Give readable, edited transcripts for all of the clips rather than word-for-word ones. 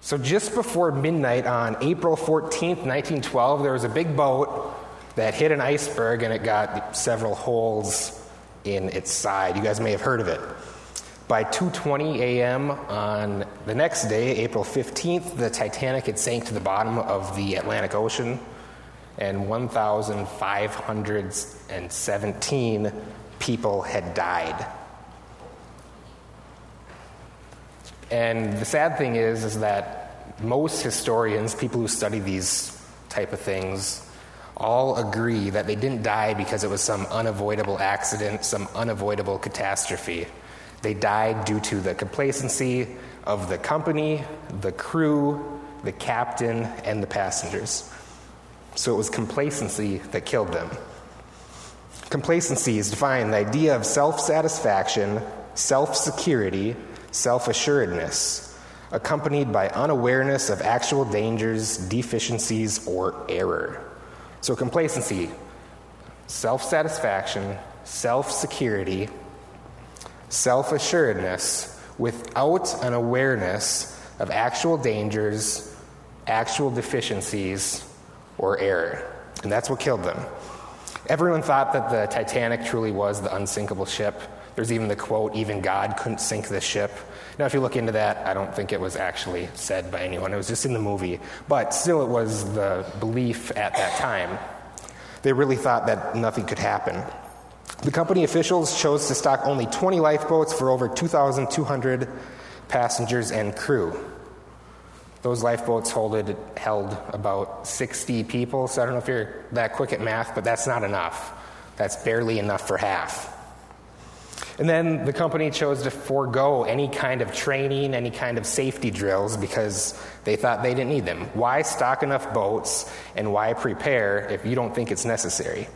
So just before midnight on April 14th, 1912, there was a big boat that hit an iceberg and it got several holes in its side. You guys may have heard of it. By 2:20 a.m. on the next day, April 15th, the Titanic had sank to the bottom of the Atlantic Ocean, and 1,517 people had died. And the sad thing is that most historians, people who study these type of things, all agree that they didn't die because it was some unavoidable accident, some unavoidable catastrophe. They died due to the complacency of the company, the crew, the captain, and the passengers. So it was complacency that killed them. Complacency is defined the idea of self-satisfaction, self-security, self-assuredness, accompanied by unawareness of actual dangers, deficiencies, or error. So complacency, self-satisfaction, self-security, self-assuredness without an awareness of actual dangers, actual deficiencies, or error. And that's what killed them. Everyone thought that the Titanic truly was the unsinkable ship. There's even the quote, "Even God couldn't sink this ship." Now, if you look into that, I don't think it was actually said by anyone. It was just in the movie. But still, it was the belief at that time. They really thought that nothing could happen. The company officials chose to stock only 20 lifeboats for over 2,200 passengers and crew. Those lifeboats held about 60 people, so I don't know if you're that quick at math, but that's not enough. That's barely enough for half. And then the company chose to forego any kind of training, any kind of safety drills, because they thought they didn't need them. Why stock enough boats and why prepare if you don't think it's necessary?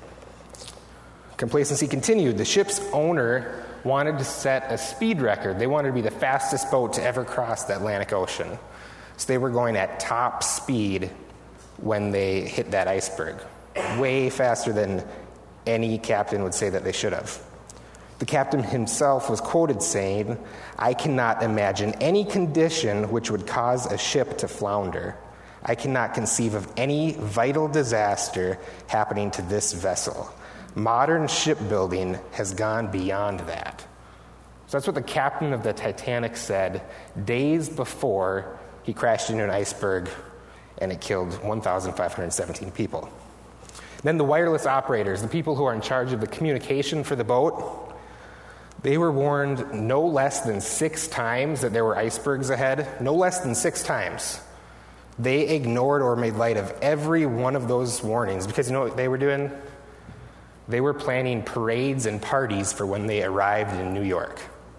Complacency continued. The ship's owner wanted to set a speed record. They wanted to be the fastest boat to ever cross the Atlantic Ocean. So they were going at top speed when they hit that iceberg, way faster than any captain would say that they should have. The captain himself was quoted saying, "I cannot imagine any condition which would cause a ship to flounder. I cannot conceive of any vital disaster happening to this vessel. Modern shipbuilding has gone beyond that." So that's what the captain of the Titanic said days before he crashed into an iceberg and it killed 1,517 people. Then the wireless operators, the people who are in charge of the communication for the boat, they were warned no less than 6 times that there were icebergs ahead, no less than 6 times. They ignored or made light of every one of those warnings because you know what they were doing? They were planning parades and parties for when they arrived in New York.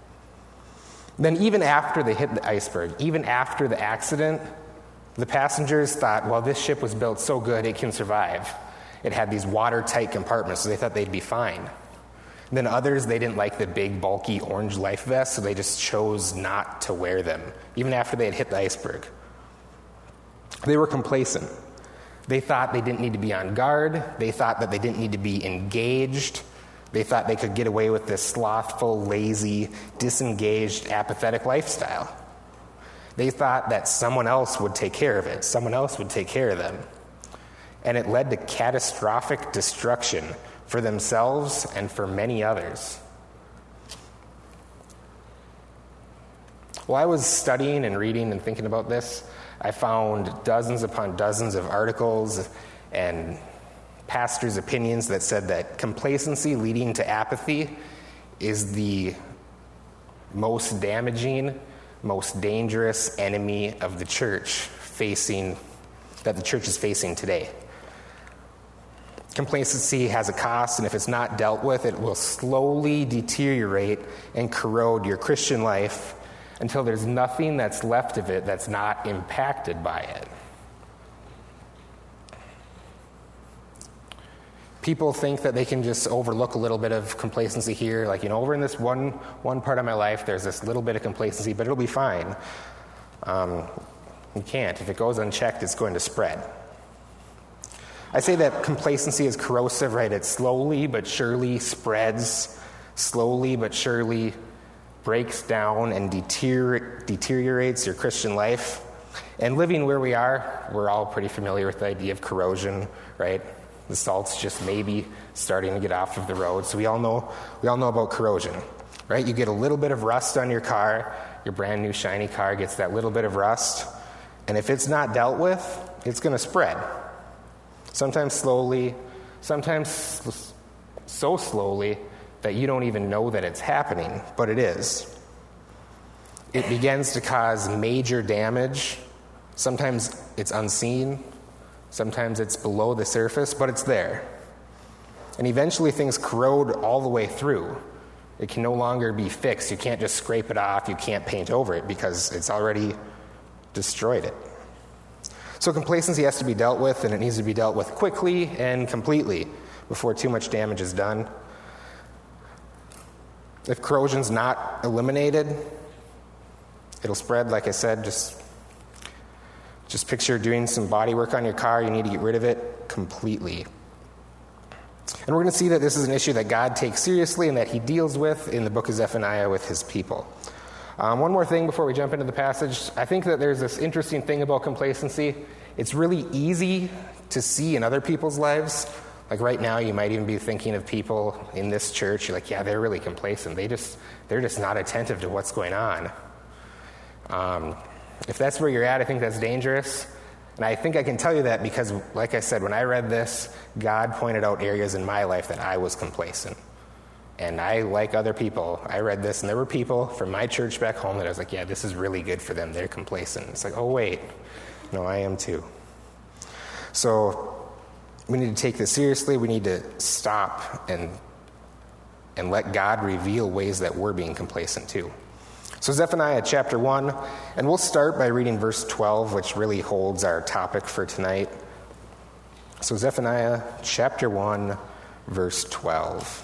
Then even after they hit the iceberg, even after the accident, the passengers thought, well, this ship was built so good it can survive. It had these watertight compartments, so they thought they'd be fine. And then others, they didn't like the big, bulky orange life vests, so they just chose not to wear them, even after they had hit the iceberg. They were complacent. They thought they didn't need to be on guard. They thought that they didn't need to be engaged. They thought they could get away with this slothful, lazy, disengaged, apathetic lifestyle. They thought that someone else would take care of it. Someone else would take care of them. And it led to catastrophic destruction for themselves and for many others. While I was studying and reading and thinking about this, I found dozens upon dozens of articles and pastors' opinions that said that complacency leading to apathy is the most damaging, most dangerous enemy of the church that the church is facing today. Complacency has a cost, and if it's not dealt with, it will slowly deteriorate and corrode your Christian life until there's nothing that's left of it that's not impacted by it. People think that they can just overlook a little bit of complacency here, like, over in this one part of my life, there's this little bit of complacency, but it'll be fine. You can't. If it goes unchecked, it's going to spread. I say that complacency is corrosive, right? It slowly but surely spreads, slowly but surely breaks down and deteriorates your Christian life. And living where we are, we're all pretty familiar with the idea of corrosion, right? The salt's just maybe starting to get off of the road. So we all know about corrosion, right? You get a little bit of rust on your car, your brand new shiny car gets that little bit of rust, and if it's not dealt with, it's going to spread. Sometimes slowly, sometimes so slowly that you don't even know that it's happening, but it is. It begins to cause major damage. Sometimes it's unseen, sometimes it's below the surface, but it's there. And eventually things corrode all the way through. It can no longer be fixed. You can't just scrape it off, you can't paint over it because it's already destroyed it. So complacency has to be dealt with, and it needs to be dealt with quickly and completely before too much damage is done. If corrosion's not eliminated, it'll spread. Like I said, just picture doing some body work on your car. You need to get rid of it completely. And we're going to see that this is an issue that God takes seriously and that he deals with in the book of Zephaniah with his people. One more thing before we jump into the passage. I think that there's this interesting thing about complacency. It's really easy to see in other people's lives. Like right now, you might even be thinking of people in this church. You're like, yeah, they're really complacent. They're just not attentive to what's going on. If that's where you're at, I think that's dangerous. And I think I can tell you that because, like I said, when I read this, God pointed out areas in my life that I was complacent. And I, like other people, I read this, and there were people from my church back home that I was like, yeah, this is really good for them. They're complacent. It's like, oh, wait. No, I am too. So we need to take this seriously. We need to stop and let God reveal ways that we're being complacent too. So Zephaniah chapter 1, and we'll start by reading verse 12, which really holds our topic for tonight. So Zephaniah chapter 1, verse 12.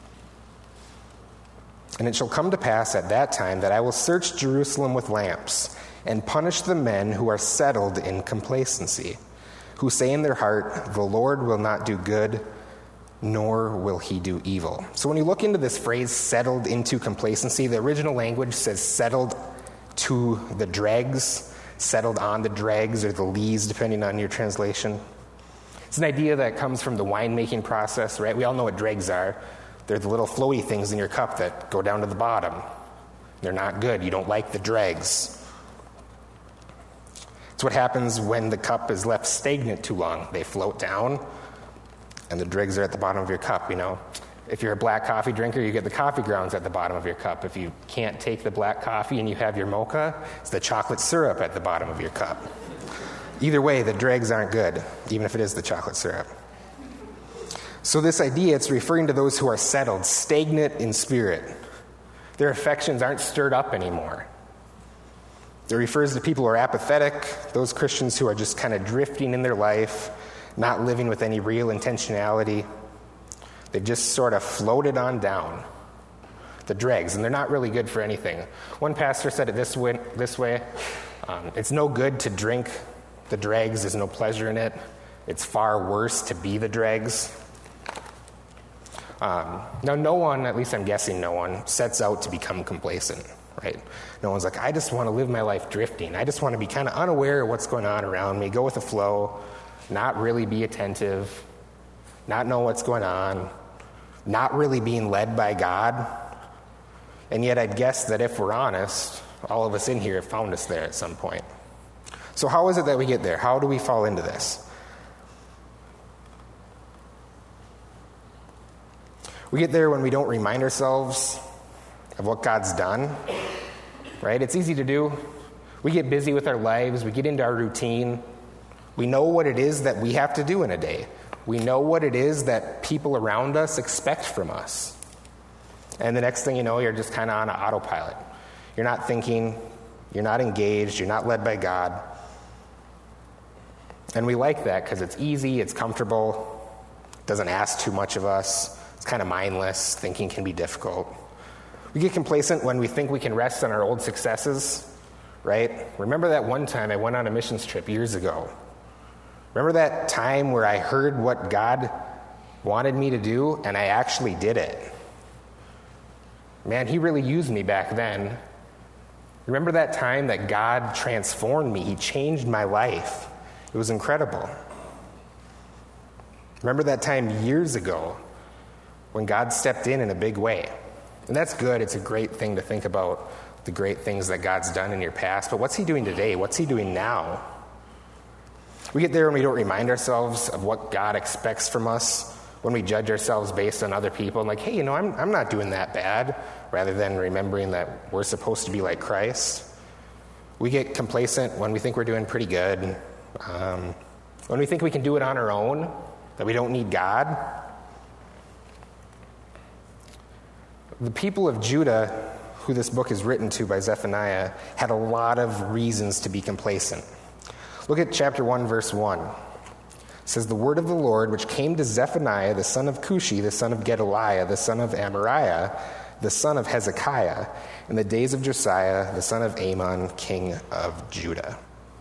And it shall come to pass at that time that I will search Jerusalem with lamps and punish the men who are settled in complacency, who say in their heart, the Lord will not do good, nor will he do evil. So when you look into this phrase, settled into complacency, the original language says settled to the dregs, settled on the dregs or the lees, depending on your translation. It's an idea that comes from the winemaking process, right? We all know what dregs are. They're the little floaty things in your cup that go down to the bottom. They're not good. You don't like the dregs. It's what happens when the cup is left stagnant too long. They float down, and the dregs are at the bottom of your cup, you know. If you're a black coffee drinker, you get the coffee grounds at the bottom of your cup. If you can't take the black coffee and you have your mocha, it's the chocolate syrup at the bottom of your cup. Either way, the dregs aren't good, even if it is the chocolate syrup. So this idea, it's referring to those who are settled, stagnant in spirit. Their affections aren't stirred up anymore. It refers to people who are apathetic, those Christians who are just kind of drifting in their life, not living with any real intentionality. They've just sort of floated on down, the dregs, and they're not really good for anything. One pastor said it this way, it's no good to drink the dregs, there's no pleasure in it. It's far worse to be the dregs. Now, no one, at least I'm guessing no one, sets out to become complacent, right? No one's like, I just want to live my life drifting. I just want to be kind of unaware of what's going on around me, go with the flow, not really be attentive, not know what's going on, not really being led by God. And yet I'd guess that if we're honest, all of us in here have found us there at some point. So how is it that we get there? How do we fall into this? We get there when we don't remind ourselves of what God's done, right? It's easy to do. We get busy with our lives. We get into our routine. We know what it is that we have to do in a day. We know what it is that people around us expect from us. And the next thing you know, you're just kind of on an autopilot. You're not thinking. You're not engaged. You're not led by God. And we like that because it's easy. It's comfortable. It doesn't ask too much of us. It's kind of mindless. Thinking can be difficult. We get complacent when we think we can rest on our old successes, right? Remember that one time I went on a missions trip years ago? Remember that time where I heard what God wanted me to do and I actually did it? Man, he really used me back then. Remember that time that God transformed me? He changed my life. It was incredible. Remember that time years ago when God stepped in a big way? And that's good. It's a great thing to think about the great things that God's done in your past. But what's he doing today? What's he doing now? We get there and we don't remind ourselves of what God expects from us when we judge ourselves based on other people. And like, hey, I'm not doing that bad, rather than remembering that we're supposed to be like Christ. We get complacent when we think we're doing pretty good. When we think we can do it on our own, that we don't need God. The people of Judah, who this book is written to by Zephaniah, had a lot of reasons to be complacent. Look at chapter 1, verse 1. It says, "The word of the Lord, which came to Zephaniah, the son of Cushi, the son of Gedaliah, the son of Amariah, the son of Hezekiah, in the days of Josiah, the son of Amon, king of Judah."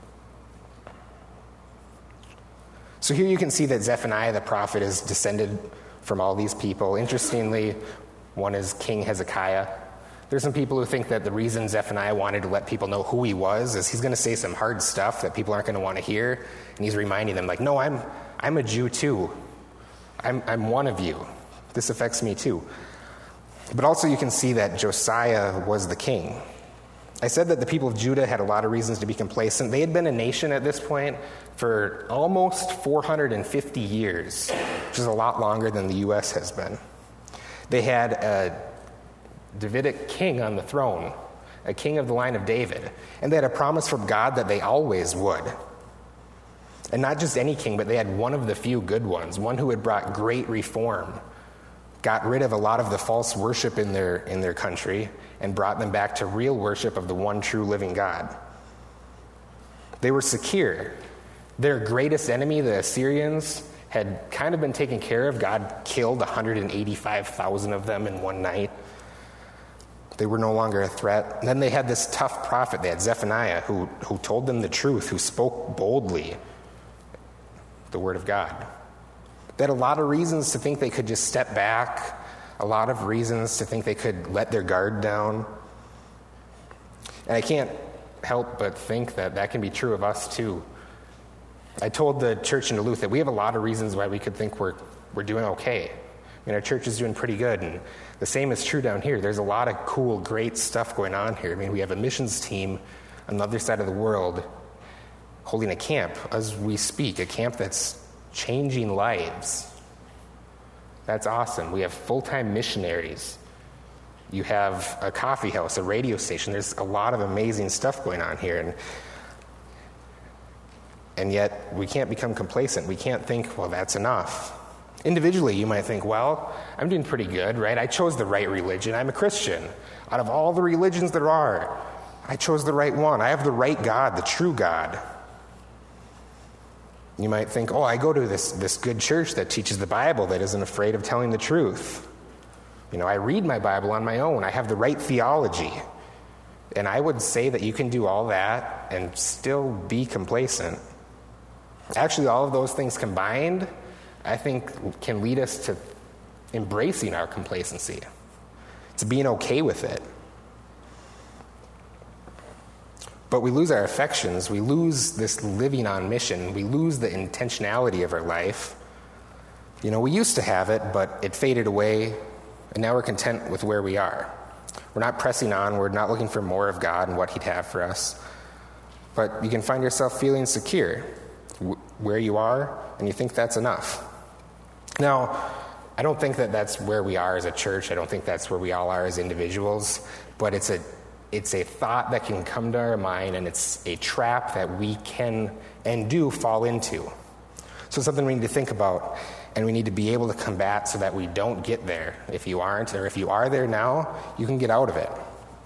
So here you can see that Zephaniah the prophet is descended from all these people. Interestingly, one is King Hezekiah. There's some people who think that the reason Zephaniah wanted to let people know who he was is he's going to say some hard stuff that people aren't going to want to hear, and he's reminding them, like, no, I'm a Jew too. I'm one of you. This affects me too. But also you can see that Josiah was the king. I said that the people of Judah had a lot of reasons to be complacent. They had been a nation at this point for almost 450 years, which is a lot longer than the U.S. has been. They had a Davidic king on the throne, a king of the line of David, and they had a promise from God that they always would. And not just any king, but they had one of the few good ones, one who had brought great reform, got rid of a lot of the false worship in their country, and brought them back to real worship of the one true living God. They were secure. Their greatest enemy, the Assyrians, had kind of been taken care of. God killed 185,000 of them in one night. They were no longer a threat. And then they had this tough prophet. They had Zephaniah, who told them the truth, who spoke boldly the word of God. They had a lot of reasons to think they could just step back, a lot of reasons to think they could let their guard down. And I can't help but think that that can be true of us too. I told the church in Duluth that we have a lot of reasons why we could think we're doing okay. I mean, our church is doing pretty good, and the same is true down here. There's a lot of cool, great stuff going on here. I mean, we have a missions team on the other side of the world holding a camp as we speak, a camp that's changing lives. That's awesome. We have full-time missionaries. You have a coffee house, a radio station. There's a lot of amazing stuff going on here, and yet we can't become complacent. We can't think, well, that's enough. Individually, you might think, well, I'm doing pretty good, right? I chose the right religion. I'm a Christian. Out of all the religions there are, I chose the right one. I have the right God, the true God. You might think, oh, I go to this good church that teaches the Bible, that isn't afraid of telling the truth. I read my Bible on my own. I have the right theology. And I would say that you can do all that and still be complacent. Actually, all of those things combined, I think, can lead us to embracing our complacency, to being okay with it. But we lose our affections. We lose this living on mission. We lose the intentionality of our life. We used to have it, but it faded away, and now we're content with where we are. We're not pressing onward, not looking for more of God and what He'd have for us. But you can find yourself feeling secure where you are, and you think that's enough. Now, I don't think that that's where we are as a church. I don't think that's where we all are as individuals. But it's a thought that can come to our mind, and it's a trap that we can and do fall into. So it's something we need to think about, and we need to be able to combat so that we don't get there. If you aren't, or if you are there now, you can get out of it.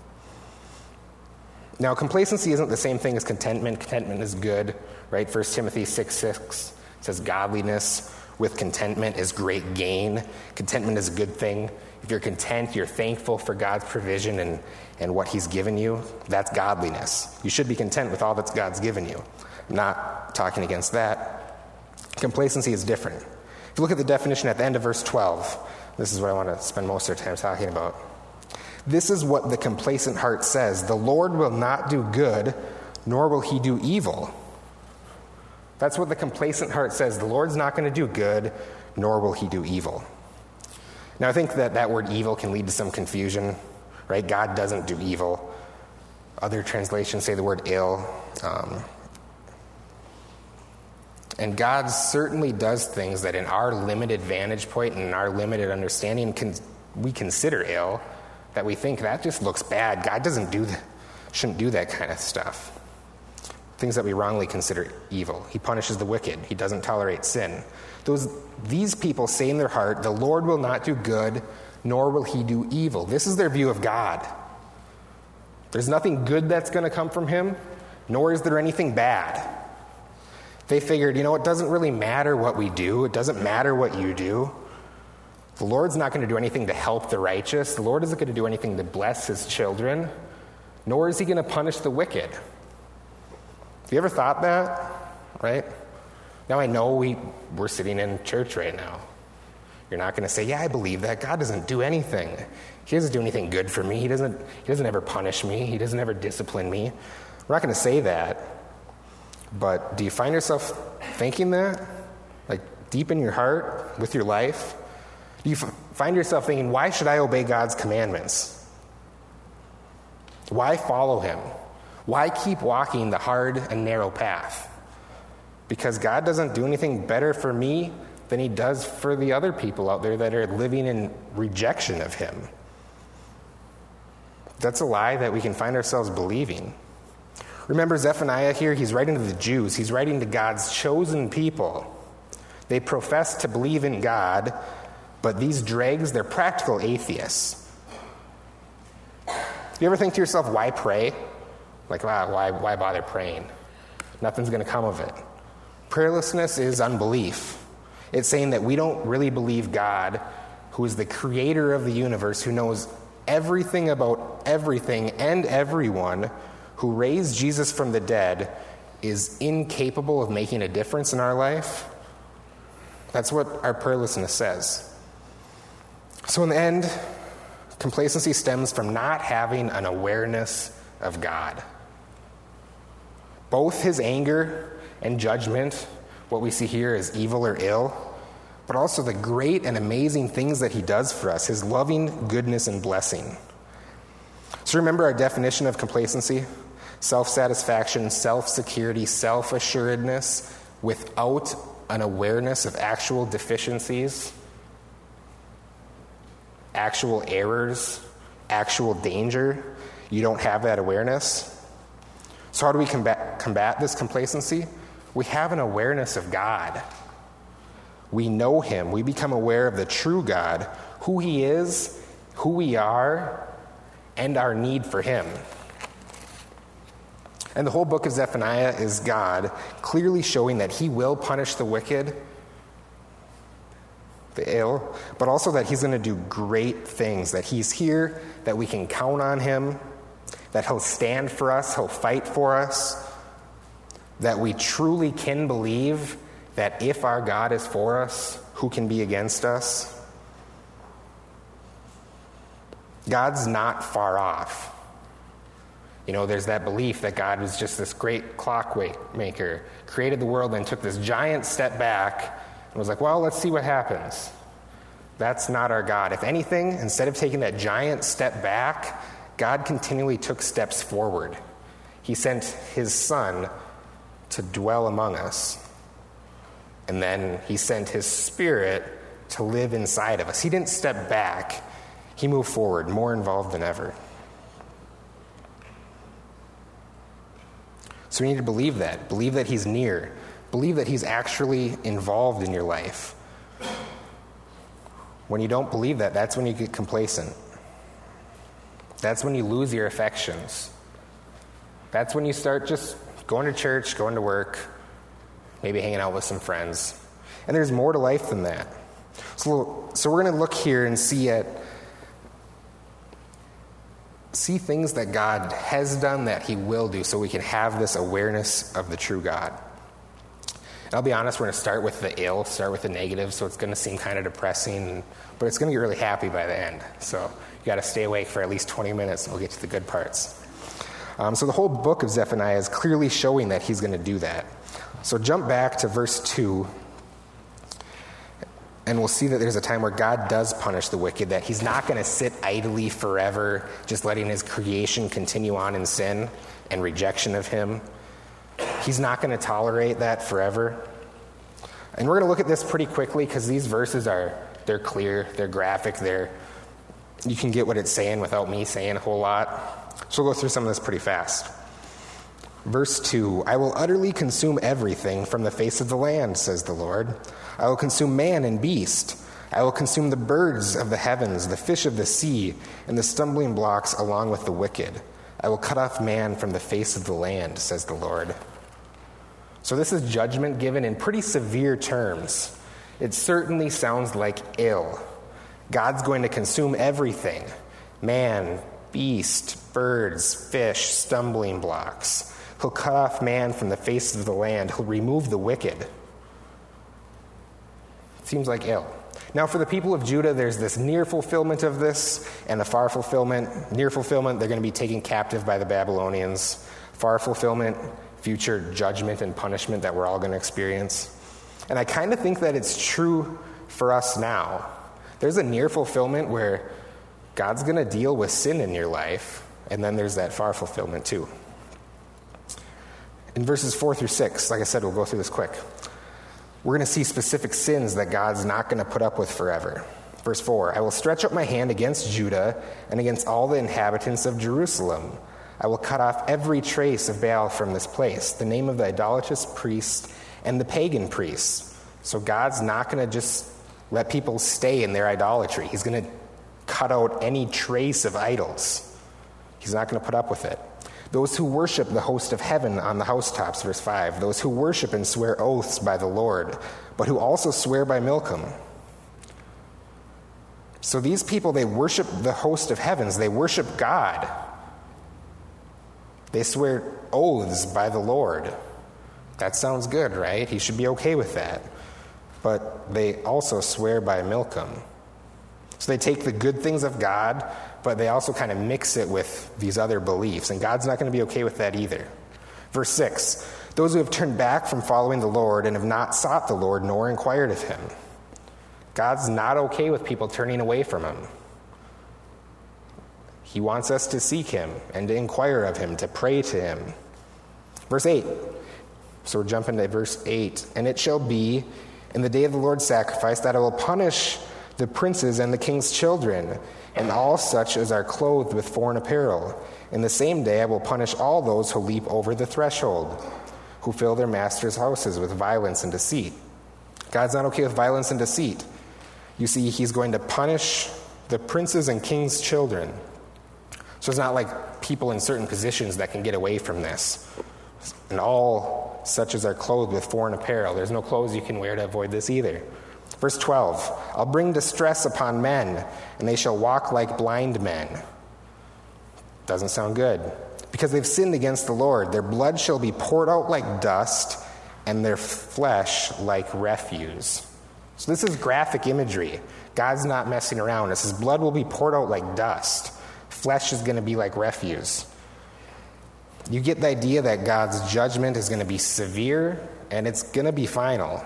Now, complacency isn't the same thing as contentment. Contentment is good, right? 1 Timothy 6:6 says godliness with contentment is great gain. Contentment is a good thing. If you're content, you're thankful for God's provision and what He's given you, that's godliness. You should be content with all that God's given you. I'm not talking against that. Complacency is different. If you look at the definition at the end of verse 12, this is what I want to spend most of our time talking about. This is what the complacent heart says. The Lord will not do good, nor will he do evil. That's what the complacent heart says. The Lord's not going to do good, nor will he do evil. Now, I think that word evil can lead to some confusion, right? God doesn't do evil. Other translations say the word ill. And God certainly does things that in our limited vantage point and in our limited understanding we consider ill, that we think that just looks bad. God shouldn't do that kind of stuff. Things that we wrongly consider evil. He punishes the wicked. He doesn't tolerate sin. These people say in their heart, the Lord will not do good, nor will he do evil. This is their view of God. There's nothing good that's going to come from him, nor is there anything bad. They figured, it doesn't really matter what we do. It doesn't matter what you do. The Lord's not going to do anything to help the righteous. The Lord isn't going to do anything to bless his children, nor is he going to punish the wicked. Have you ever thought that? Right? Now I know we're sitting in church right now. You're not going to say, yeah, I believe that. God doesn't do anything. He doesn't do anything good for me. He doesn't ever punish me. He doesn't ever discipline me. We're not going to say that. But do you find yourself thinking that? Like deep in your heart, with your life? Do you find yourself thinking, why should I obey God's commandments? Why follow him? Why keep walking the hard and narrow path? Because God doesn't do anything better for me than he does for the other people out there that are living in rejection of him. That's a lie that we can find ourselves believing. Remember Zephaniah here? He's writing to the Jews. He's writing to God's chosen people. They profess to believe in God, but these dregs, they're practical atheists. You ever think to yourself, why pray? Like, why bother praying? Nothing's going to come of it. Prayerlessness is unbelief. It's saying that we don't really believe God, who is the creator of the universe, who knows everything about everything and everyone, who raised Jesus from the dead, is incapable of making a difference in our life. That's what our prayerlessness says. So in the end, complacency stems from not having an awareness of God. Both his anger and judgment, what we see here is evil or ill, but also the great and amazing things that he does for us, his loving goodness and blessing. So remember our definition of complacency? Self-satisfaction, self-security, self-assuredness without an awareness of actual deficiencies, actual errors, actual danger. You don't have that awareness. So how do we combat this complacency? We have an awareness of God. We know him. We become aware of the true God, who he is, who we are, and our need for him. And the whole book of Zephaniah is God clearly showing that he will punish the wicked, the ill, but also that he's going to do great things, that he's here, that we can count on him, that he'll stand for us, he'll fight for us, that we truly can believe that if our God is for us, who can be against us? God's not far off. There's that belief that God was just this great clock maker, created the world, and took this giant step back and was like, well, let's see what happens. That's not our God. If anything, instead of taking that giant step back, God continually took steps forward. He sent his Son to dwell among us. And then he sent his Spirit to live inside of us. He didn't step back. He moved forward, more involved than ever. So we need to believe that. Believe that he's near. Believe that he's actually involved in your life. When you don't believe that, that's when you get complacent. That's when you lose your affections. That's when you start just going to church, going to work, maybe hanging out with some friends. And there's more to life than that. So we're going to look here and see things that God has done, that he will do, so we can have this awareness of the true God. I'll be honest, we're going to start with the negative, so it's going to seem kind of depressing, but it's going to get really happy by the end. So you got to stay awake for at least 20 minutes, and we'll get to the good parts. So the whole book of Zephaniah is clearly showing that he's going to do that. So jump back to verse 2, and we'll see that there's a time where God does punish the wicked, that he's not going to sit idly forever, just letting his creation continue on in sin and rejection of him. He's not going to tolerate that forever. And we're going to look at this pretty quickly because these verses they're clear, they're graphic, you can get what it's saying without me saying a whole lot. So we'll go through some of this pretty fast. Verse 2, I will utterly consume everything from the face of the land, says the Lord. I will consume man and beast. I will consume the birds of the heavens, the fish of the sea, and the stumbling blocks along with the wicked. I will cut off man from the face of the land, says the Lord. So this is judgment given in pretty severe terms. It certainly sounds like ill. God's going to consume everything. Man, beast, birds, fish, stumbling blocks. He'll cut off man from the face of the land. He'll remove the wicked. It seems like ill. Now, for the people of Judah, there's this near fulfillment of this and the far fulfillment. Near fulfillment, they're going to be taken captive by the Babylonians. Far fulfillment, future judgment and punishment that we're all going to experience. And I kind of think that it's true for us now. There's a near fulfillment where God's going to deal with sin in your life, and then there's that far fulfillment too. In verses 4 through 6, like I said, we'll go through this quick. We're going to see specific sins that God's not going to put up with forever. Verse 4, I will stretch out my hand against Judah and against all the inhabitants of Jerusalem. I will cut off every trace of Baal from this place, the name of the idolatrous priest and the pagan priests. So God's not going to just let people stay in their idolatry. He's going to cut out any trace of idols. He's not going to put up with it. Those who worship the host of heaven on the housetops, verse 5. Those who worship and swear oaths by the Lord, but who also swear by Milcom. So these people, they worship the host of heavens. They worship God. They swear oaths by the Lord. That sounds good, right? He should be okay with that. But they also swear by Milcom. So they take the good things of God, but they also kind of mix it with these other beliefs. And God's not going to be okay with that either. Verse 6, those who have turned back from following the Lord and have not sought the Lord nor inquired of him. God's not okay with people turning away from him. He wants us to seek him and to inquire of him, to pray to him. Verse 8, so we're jumping to verse 8. And it shall be in the day of the Lord's sacrifice that I will punish the princes and the king's children, and all such as are clothed with foreign apparel. In the same day I will punish all those who leap over the threshold, who fill their master's houses with violence and deceit. God's not okay with violence and deceit. You see, he's going to punish the princes and king's children. So it's not like people in certain positions that can get away from this. And all such as are clothed with foreign apparel. There's no clothes you can wear to avoid this either. Verse 12, I'll bring distress upon men, and they shall walk like blind men. Doesn't sound good. Because they've sinned against the Lord. Their blood shall be poured out like dust, and their flesh like refuse. So this is graphic imagery. God's not messing around. It says blood will be poured out like dust. Flesh is going to be like refuse. You get the idea that God's judgment is going to be severe, and it's going to be final.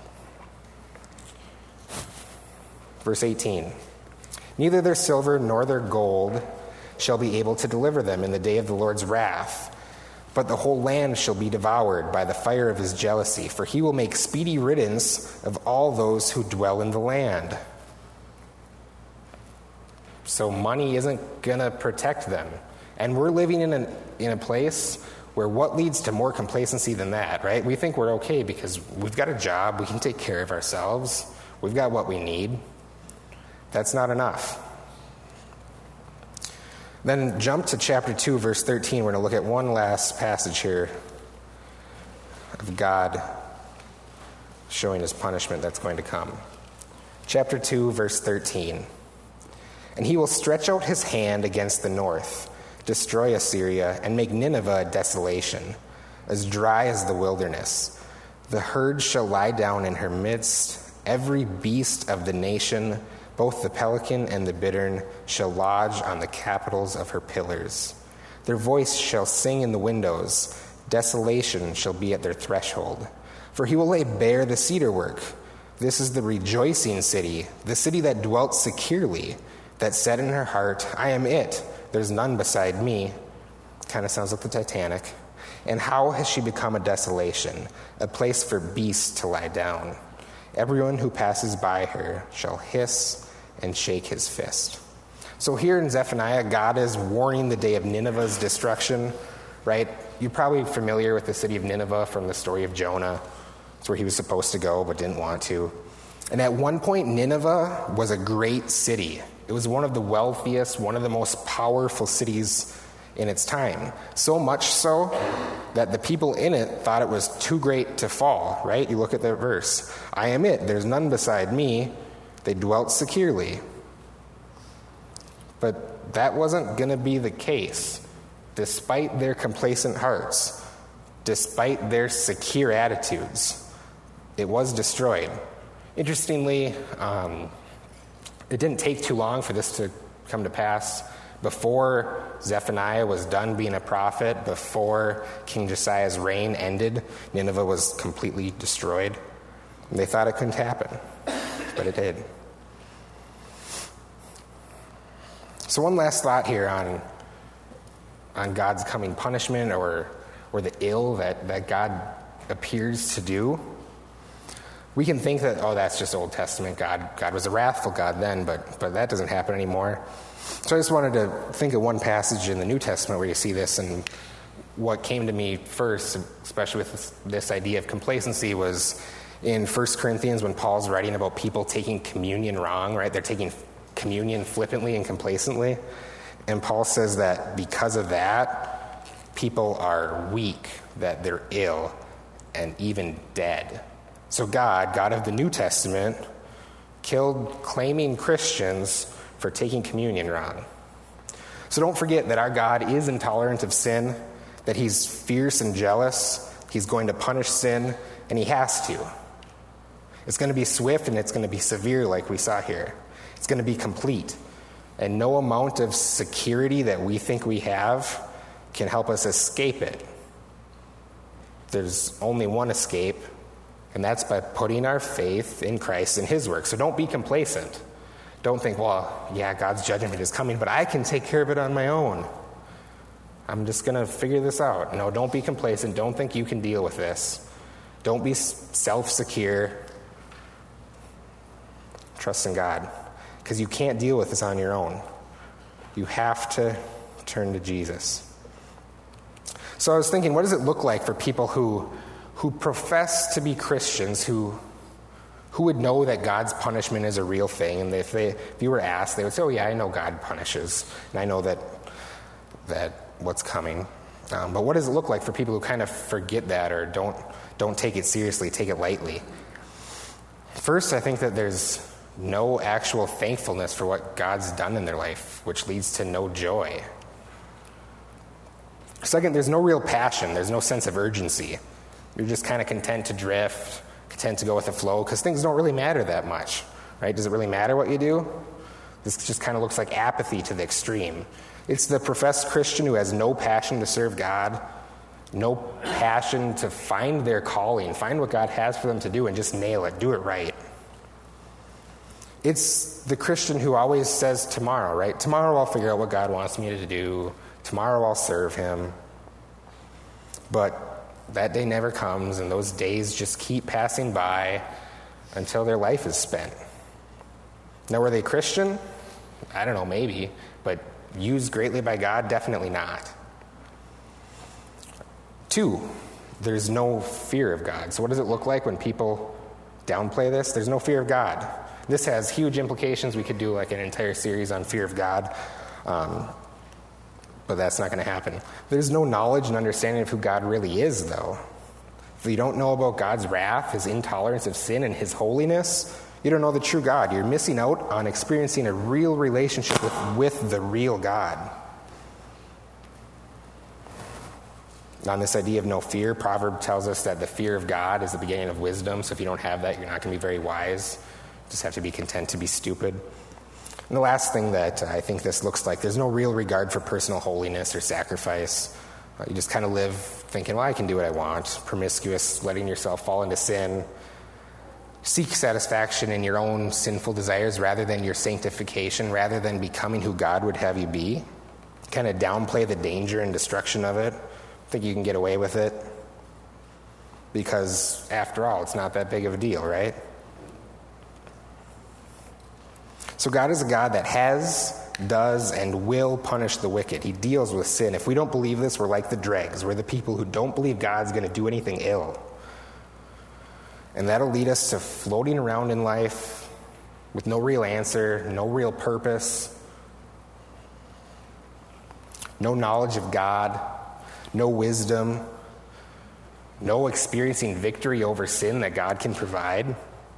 Verse 18, neither their silver nor their gold shall be able to deliver them in the day of the Lord's wrath, but the whole land shall be devoured by the fire of his jealousy, for he will make speedy riddance of all those who dwell in the land. So money isn't going to protect them. And we're living in a place where what leads to more complacency than that, right? We think we're okay because we've got a job, we can take care of ourselves, we've got what we need. That's not enough. Then jump to chapter 2, verse 13. We're going to look at one last passage here of God showing his punishment that's going to come. Chapter 2, verse 13. And he will stretch out his hand against the north, destroy Assyria, and make Nineveh a desolation, as dry as the wilderness. The herd shall lie down in her midst. Every beast of the nation, both the pelican and the bittern, shall lodge on the capitals of her pillars. Their voice shall sing in the windows. Desolation shall be at their threshold. For he will lay bare the cedar work. This is the rejoicing city, the city that dwelt securely, that said in her heart, I am it. There's none beside me. Kind of sounds like the Titanic. And how has she become a desolation, a place for beasts to lie down? Everyone who passes by her shall hiss and shake his fist. So here in Zephaniah, God is warning the day of Nineveh's destruction, right? You're probably familiar with the city of Nineveh from the story of Jonah. It's where he was supposed to go but didn't want to. And at one point, Nineveh was a great city. It was one of the wealthiest, one of the most powerful cities in its time. So much so that the people in it thought it was too great to fall, right? You look at that verse. I am it. There's none beside me. They dwelt securely. But that wasn't going to be the case. Despite their complacent hearts, despite their secure attitudes, it was destroyed. Interestingly, it didn't take too long for this to come to pass. Before Zephaniah was done being a prophet, before King Josiah's reign ended, Nineveh was completely destroyed. And they thought it couldn't happen, but it did. So one last thought here on God's coming punishment or the ill that God appears to do. We can think that, that's just Old Testament. God was a wrathful God then, but that doesn't happen anymore. So I just wanted to think of one passage in the New Testament where you see this, and what came to me first, especially with this idea of complacency, was in 1 Corinthians when Paul's writing about people taking communion wrong, right? They're taking communion flippantly and complacently. And Paul says that because of that, people are weak, that they're ill, and even dead. So God of the New Testament, killed claiming Christians for taking communion wrong. So don't forget that our God is intolerant of sin, that he's fierce and jealous, he's going to punish sin, and he has to. It's going to be swift and it's going to be severe like we saw here. It's going to be complete. And no amount of security that we think we have can help us escape it. There's only one escape, and that's by putting our faith in Christ and his work. So don't be complacent. Don't think, God's judgment is coming, but I can take care of it on my own. I'm just going to figure this out. No, don't be complacent. Don't think you can deal with this. Don't be self-secure. Trust in God, because you can't deal with this on your own. You have to turn to Jesus. So I was thinking, what does it look like for people who profess to be Christians, who would know that God's punishment is a real thing? And if you were asked, they would say, I know God punishes, and I know that what's coming. But what does it look like for people who kind of forget that or don't take it seriously, take it lightly? First, I think that there's no actual thankfulness for what God's done in their life, which leads to no joy. Second, there's no real passion. There's no sense of urgency. You're just kind of content to drift, content to go with the flow, because things don't really matter that much, right? Does it really matter what you do? This just kind of looks like apathy to the extreme. It's the professed Christian who has no passion to serve God, no passion to find their calling, find what God has for them to do, and just nail it, do it right. It's the Christian who always says tomorrow, right? Tomorrow I'll figure out what God wants me to do. Tomorrow I'll serve him. But that day never comes, and those days just keep passing by until their life is spent. Now, were they Christian? I don't know, maybe. But used greatly by God? Definitely not. 2, there's no fear of God. So what does it look like when people downplay this? There's no fear of God. This has huge implications. We could do like an entire series on fear of God, but that's not going to happen. There's no knowledge and understanding of who God really is, though. If you don't know about God's wrath, his intolerance of sin, and his holiness, you don't know the true God. You're missing out on experiencing a real relationship with the real God. On this idea of no fear, Proverb tells us that the fear of God is the beginning of wisdom. So if you don't have that, you're not going to be very wise. You just have to be content to be stupid. And the last thing that I think this looks like, there's no real regard for personal holiness or sacrifice. You just kind of live thinking, well, I can do what I want. Promiscuous, letting yourself fall into sin. Seek satisfaction in your own sinful desires rather than your sanctification, rather than becoming who God would have you be. Kind of downplay the danger and destruction of it. Think you can get away with it. Because after all, it's not that big of a deal, right? So God is a God that has, does, and will punish the wicked. He deals with sin. If we don't believe this, we're like the dregs. We're the people who don't believe God's going to do anything ill. And that'll lead us to floating around in life with no real answer, no real purpose, no knowledge of God, no wisdom, no experiencing victory over sin that God can provide.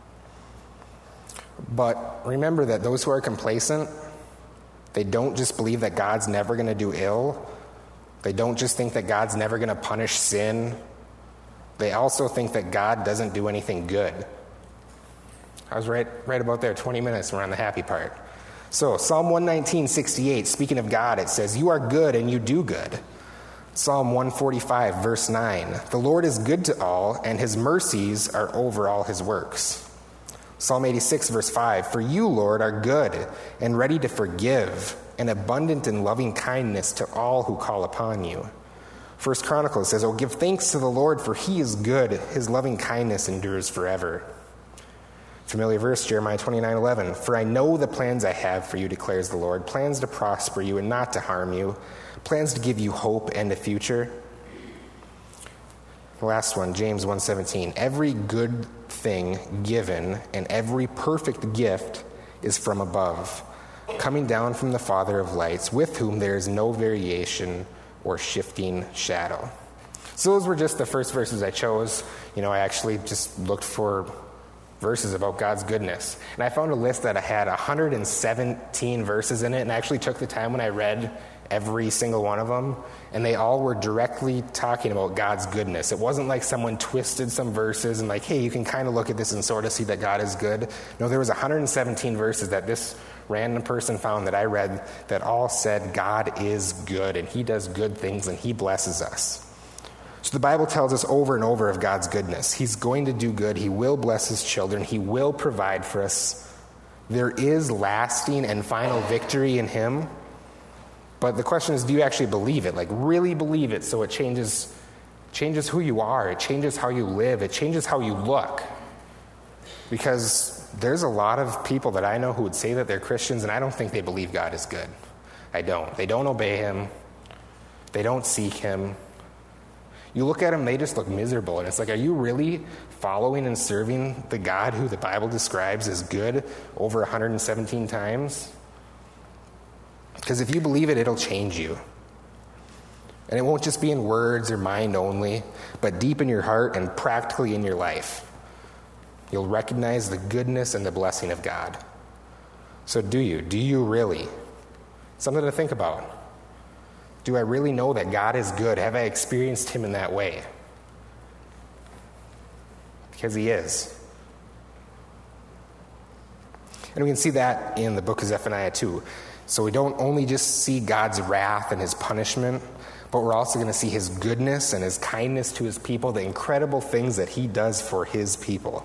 But remember that those who are complacent, they don't just believe that God's never going to do ill. They don't just think that God's never going to punish sin. They also think that God doesn't do anything good. I was right about there, 20 minutes, we're on the happy part. So Psalm 119:68, speaking of God, it says, "You are good and you do good." Psalm 145, verse 9, "The Lord is good to all, and his mercies are over all his works." Psalm 86, verse 5, "For you, Lord, are good and ready to forgive, and abundant in loving kindness to all who call upon you." First Chronicles says, "Oh, give thanks to the Lord, for he is good. His loving kindness endures forever." Familiar verse, Jeremiah 29:11, "For I know the plans I have for you, declares the Lord, plans to prosper you and not to harm you, plans to give you hope and a future." The last one, James 1:17, "Every good thing given and every perfect gift is from above, coming down from the Father of lights, with whom there is no variation or shifting shadow." So those were just the first verses I chose. I actually just looked for verses about God's goodness. And I found a list that had 117 verses in it, and I actually took the time when I read every single one of them, and they all were directly talking about God's goodness. It wasn't like someone twisted some verses and like, hey, you can kind of look at this and sort of see that God is good. No, there was 117 verses that this random person found that I read that all said God is good, and he does good things, and he blesses us. So the Bible tells us over and over of God's goodness. He's going to do good. He will bless his children. He will provide for us. There is lasting and final victory in him. But the question is, do you actually believe it? Like, really believe it so it changes who you are. It changes how you live. It changes how you look. Because there's a lot of people that I know who would say that they're Christians, and I don't think they believe God is good. I don't. They don't obey him. They don't seek him. You look at them, they just look miserable. And it's like, are you really following and serving the God who the Bible describes as good over 117 times? Because if you believe it, it'll change you. And it won't just be in words or mind only, but deep in your heart and practically in your life. You'll recognize the goodness and the blessing of God. So do you? Do you really? Something to think about. Do I really know that God is good? Have I experienced him in that way? Because he is. And we can see that in the book of Zephaniah too. So we don't only just see God's wrath and his punishment, but we're also going to see his goodness and his kindness to his people, the incredible things that he does for his people.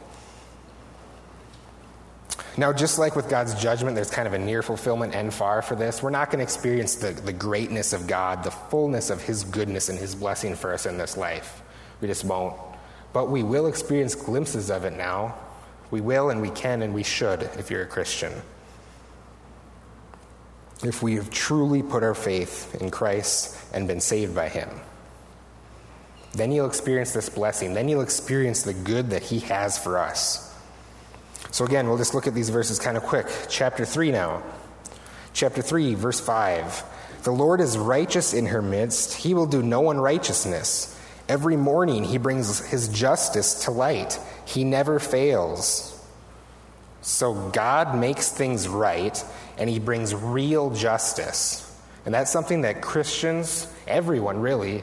Now, just like with God's judgment, there's kind of a near fulfillment and far for this. We're not going to experience the greatness of God, the fullness of his goodness and his blessing for us in this life. We just won't. But we will experience glimpses of it now. We will and we can and we should if you're a Christian. If we have truly put our faith in Christ and been saved by him. Then you'll experience this blessing. Then you'll experience the good that he has for us. So again, we'll just look at these verses kind of quick. Chapter 3 now. Chapter 3, verse 5. "The Lord is righteous in her midst. He will do no unrighteousness. Every morning he brings his justice to light. He never fails." So God makes things right, and he brings real justice. And that's something that Christians, everyone really,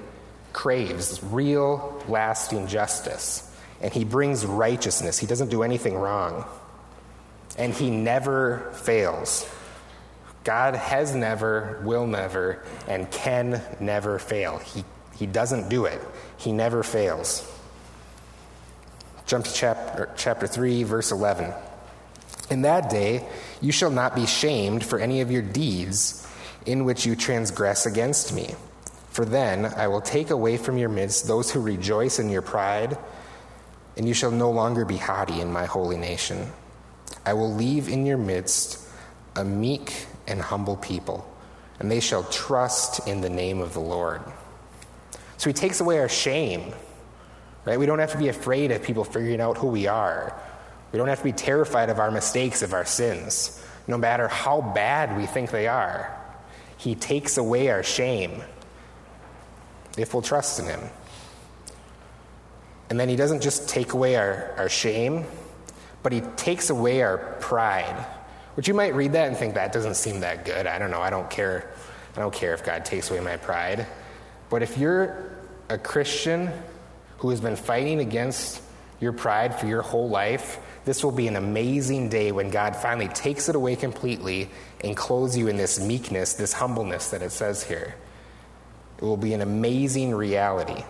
craves real, lasting justice. And he brings righteousness. He doesn't do anything wrong. And he never fails. God has never, will never, and can never fail. He doesn't do it. He never fails. Jump to chapter 3, verse 11. In that day you shall not be shamed for any of your deeds in which you transgress against me. For then I will take away from your midst those who rejoice in your pride, and you shall no longer be haughty in my holy nation. I will leave in your midst a meek and humble people, and they shall trust in the name of the Lord. So he takes away our shame, right? We don't have to be afraid of people figuring out who we are. We don't have to be terrified of our mistakes, of our sins, no matter how bad we think they are. He takes away our shame if we'll trust in him. And then he doesn't just take away our shame, but he takes away our pride. Which you might read that and think, that doesn't seem that good. I don't know. I don't care if God takes away my pride. But if you're a Christian who has been fighting against your pride for your whole life, this will be an amazing day when God finally takes it away completely and clothes you in this meekness, this humbleness that it says here. It will be an amazing reality.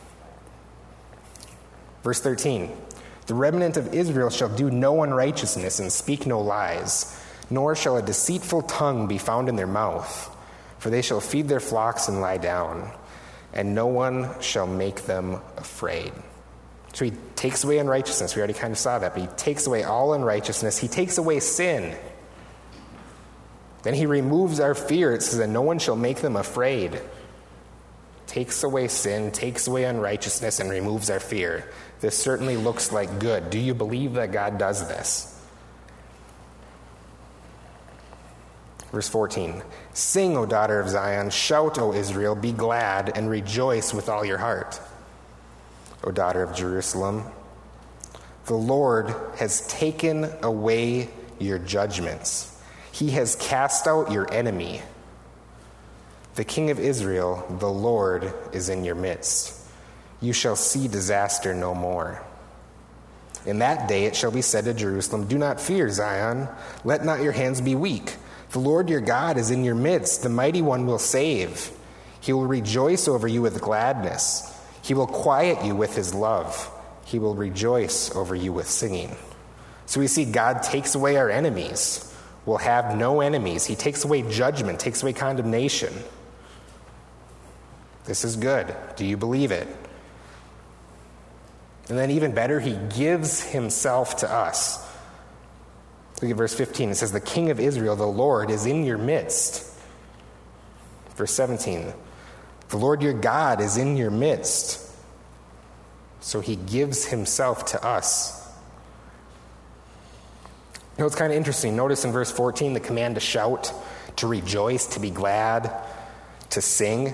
Verse 13, the remnant of Israel shall do no unrighteousness and speak no lies, nor shall a deceitful tongue be found in their mouth, for they shall feed their flocks and lie down, and no one shall make them afraid. So he takes away unrighteousness. We already kind of saw that, but he takes away all unrighteousness. He takes away sin. Then he removes our fear. It says that no one shall make them afraid. Takes away sin, takes away unrighteousness, and removes our fear. This certainly looks like good. Do you believe that God does this? Verse 14, sing, O daughter of Zion, shout, O Israel, be glad and rejoice with all your heart. O daughter of Jerusalem, the Lord has taken away your judgments. He has cast out your enemy. The King of Israel, the Lord, is in your midst. You shall see disaster no more. In that day it shall be said to Jerusalem, do not fear, Zion. Let not your hands be weak. The Lord your God is in your midst. The mighty one will save. He will rejoice over you with gladness. He will quiet you with his love. He will rejoice over you with singing. So we see God takes away our enemies. We'll have no enemies. He takes away judgment, takes away condemnation. This is good. Do you believe it? And then even better, he gives himself to us. Look at verse 15. It says, the King of Israel, the Lord, is in your midst. Verse 17. The Lord your God is in your midst. So he gives himself to us. You know, it's kind of interesting. Notice in verse 14 the command to shout, to rejoice, to be glad, to sing.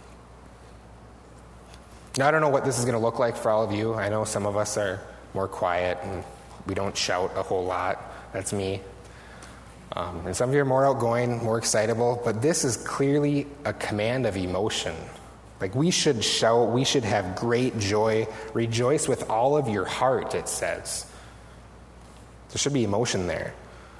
Now, I don't know what this is going to look like for all of you. I know some of us are more quiet and we don't shout a whole lot. That's me. And some of you are more outgoing, more excitable, but this is clearly a command of emotion. Like, we should shout, we should have great joy, rejoice with all of your heart, it says. There should be emotion there.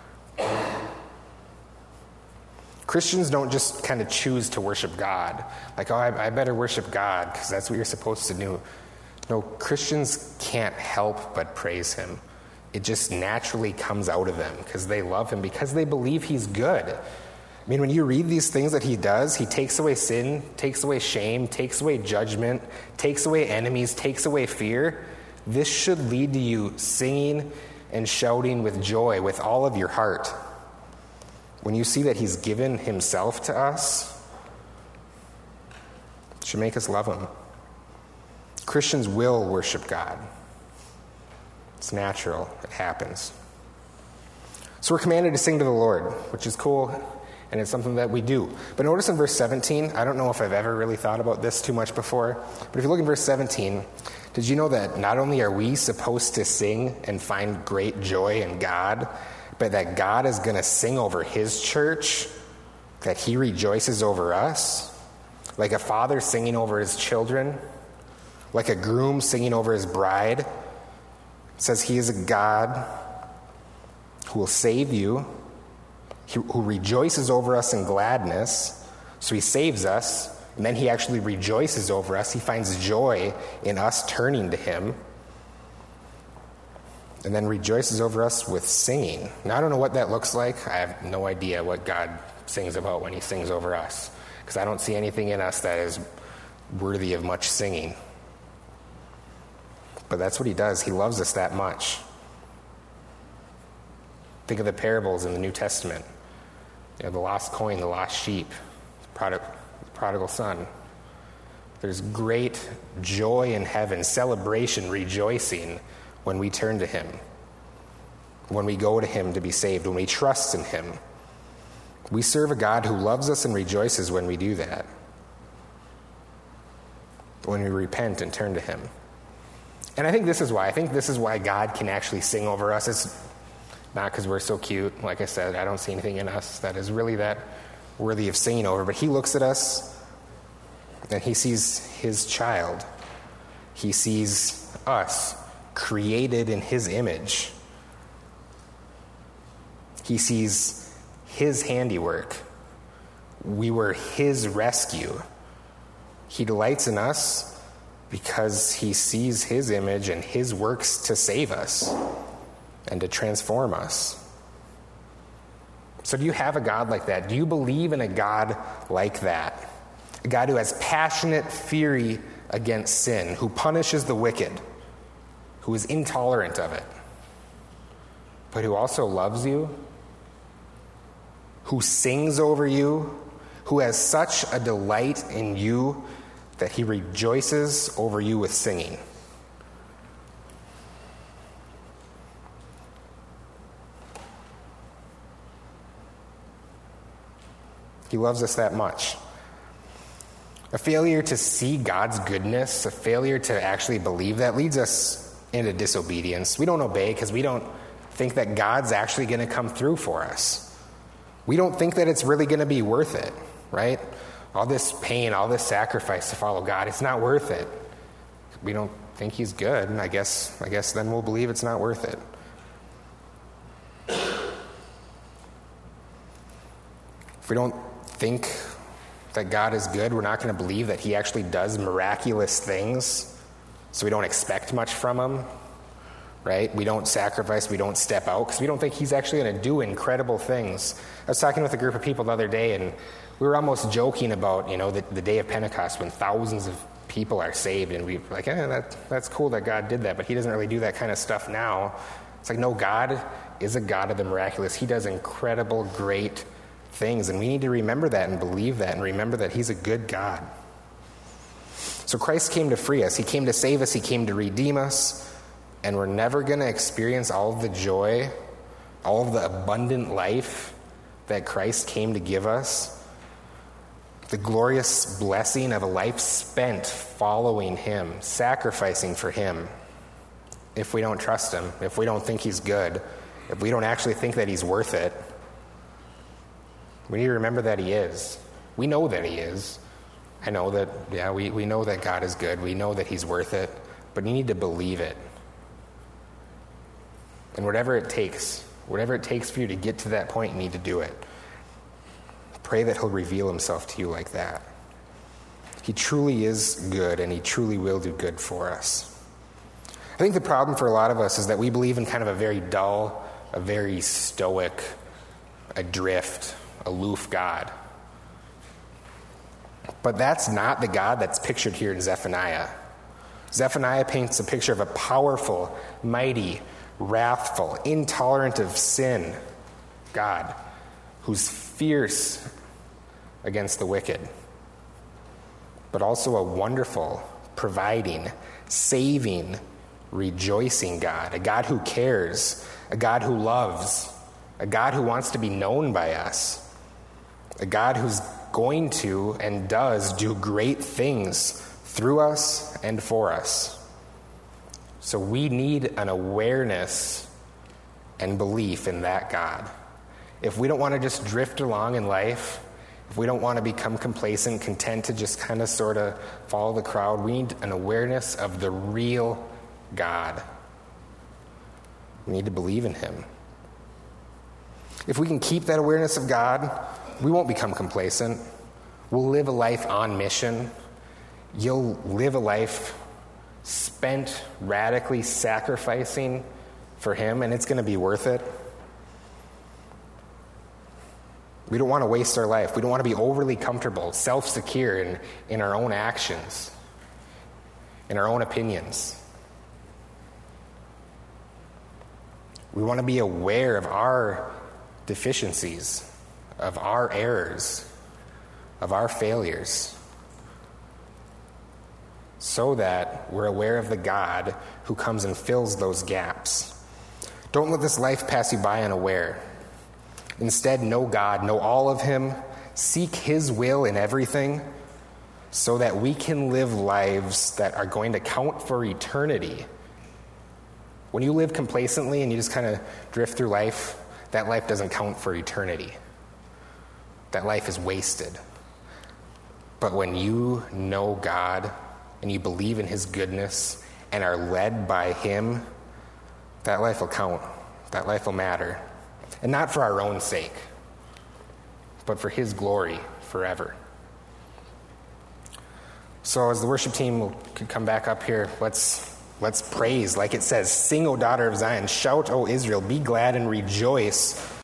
Christians don't just kind of choose to worship God. Like, oh, I better worship God because that's what you're supposed to do. No, Christians can't help but praise him. It just naturally comes out of them because they love him, because they believe he's good. I mean, when you read these things that he does, he takes away sin, takes away shame, takes away judgment, takes away enemies, takes away fear. This should lead to you singing and shouting with joy with all of your heart. When you see that he's given himself to us, it should make us love him. Christians will worship God. It's natural. It happens. So we're commanded to sing to the Lord, which is cool, and it's something that we do. But notice in verse 17, I don't know if I've ever really thought about this too much before, but if you look in verse 17, did you know that not only are we supposed to sing and find great joy in God, but that God is going to sing over his church, that he rejoices over us? like a father singing over his children, like a groom singing over his bride. It says he is a God who will save you, who rejoices over us in gladness. So he saves us, and then he actually rejoices over us. He finds joy in us turning to him, and then rejoices over us with singing. Now, I don't know what that looks like. I have no idea what God sings about when he sings over us, because I don't see anything in us that is worthy of much singing. But that's what he does. He loves us that much. Think of the parables in the New Testament. The lost coin, the lost sheep, the prodigal son. There's great joy in heaven, celebration, rejoicing when we turn to him, when we go to him to be saved, when we trust in him. We serve a God who loves us and rejoices when we do that, when we repent and turn to him. And I think this is why God can actually sing over us. It's not because we're so cute. Like I said, I don't see anything in us that is really that worthy of singing over. But he looks at us and he sees his child. He sees us created in his image. He sees his handiwork. We were his rescue. He delights in us because he sees his image and his works to save us and to transform us. So do you have a God like that? Do you believe in a God like that? A God who has passionate fury against sin, who punishes the wicked, who is intolerant of it, but who also loves you, who sings over you, who has such a delight in you that he rejoices over you with singing. He loves us that much. A failure to see God's goodness, a failure to actually believe that, leads us into disobedience. We don't obey because we don't think that God's actually going to come through for us. We don't think that it's really going to be worth it, right? All this pain, all this sacrifice to follow God, it's not worth it. We don't think he's good, and I guess then we'll believe it's not worth it. If we don't think that God is good, we're not going to believe that he actually does miraculous things, so we don't expect much from him, right? We don't sacrifice, we don't step out, because we don't think he's actually going to do incredible things. I was talking with a group of people the other day, and we were almost joking about, the day of Pentecost when thousands of people are saved, and we were like, that's cool that God did that, but he doesn't really do that kind of stuff now. It's like, no, God is a God of the miraculous. He does incredible, great things, and we need to remember that and believe that and remember that he's a good God. So Christ came to free us. He came to save us. He came to redeem us, and we're never going to experience all of the joy, all of the abundant life that Christ came to give us, the glorious blessing of a life spent following him, sacrificing for him, if we don't trust him, if we don't think he's good, if we don't actually think that he's worth it. We need to remember that he is. We know that he is. I know that, we know that God is good. We know that he's worth it. But you need to believe it. And whatever it takes for you to get to that point, you need to do it. Pray that he'll reveal himself to you like that. He truly is good, and he truly will do good for us. I think the problem for a lot of us is that we believe in kind of a very dull, a very stoic, adrift, aloof God. But that's not the God that's pictured here in Zephaniah. Zephaniah paints a picture of a powerful, mighty, wrathful, intolerant of sin God who's fierce against the wicked, but also a wonderful, providing, saving, rejoicing God, a God who cares, a God who loves, a God who wants to be known by us, a God who's going to and does do great things through us and for us. So we need an awareness and belief in that God. If we don't want to just drift along in life if we don't want to become complacent, content to just kind of sort of follow the crowd, we need an awareness of the real God. We need to believe in him. If we can keep that awareness of God, we won't become complacent. We'll live a life on mission. You'll live a life spent radically sacrificing for him, and it's going to be worth it. We don't want to waste our life. We don't want to be overly comfortable, self-secure in our own actions, in our own opinions. We want to be aware of our deficiencies, of our errors, of our failures, so that we're aware of the God who comes and fills those gaps. Don't let this life pass you by unaware. Instead, know God, know all of him, seek his will in everything, so that we can live lives that are going to count for eternity. When you live complacently and you just kind of drift through life, that life doesn't count for eternity. That life is wasted. But when you know God and you believe in his goodness and are led by him, that life will count. That life will matter. And not for our own sake, but for his glory forever. So as the worship team could come back up here, let's praise, like it says, sing, O daughter of Zion, shout, O Israel, be glad and rejoice,